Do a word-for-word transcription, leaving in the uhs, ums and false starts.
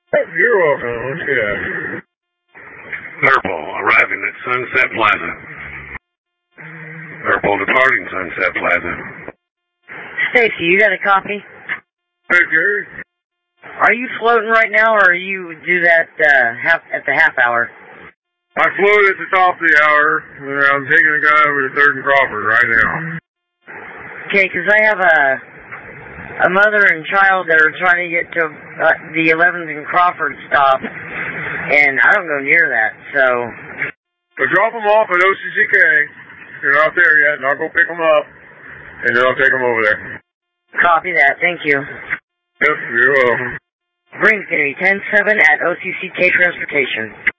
You're welcome. Let's get out of here. Purple, arriving at Sunset Plaza. Purple departing Sunset Plaza. Stacy, you got a copy? Hey, Gary. Are you floating right now, or you do that uh, half at the half hour? I float at the top of the hour, and I'm taking a guy over to third and Crawford right now. Okay, because I have a a mother and child that are trying to get to uh, the eleventh and Crawford stop, and I don't go near that, so... So drop them off at O C C K. You're not there yet, and I'll go pick them up, and then I'll take them over there. Copy that, thank you. Yep, you're welcome. Green's going to be ten seven at O C C K Transportation.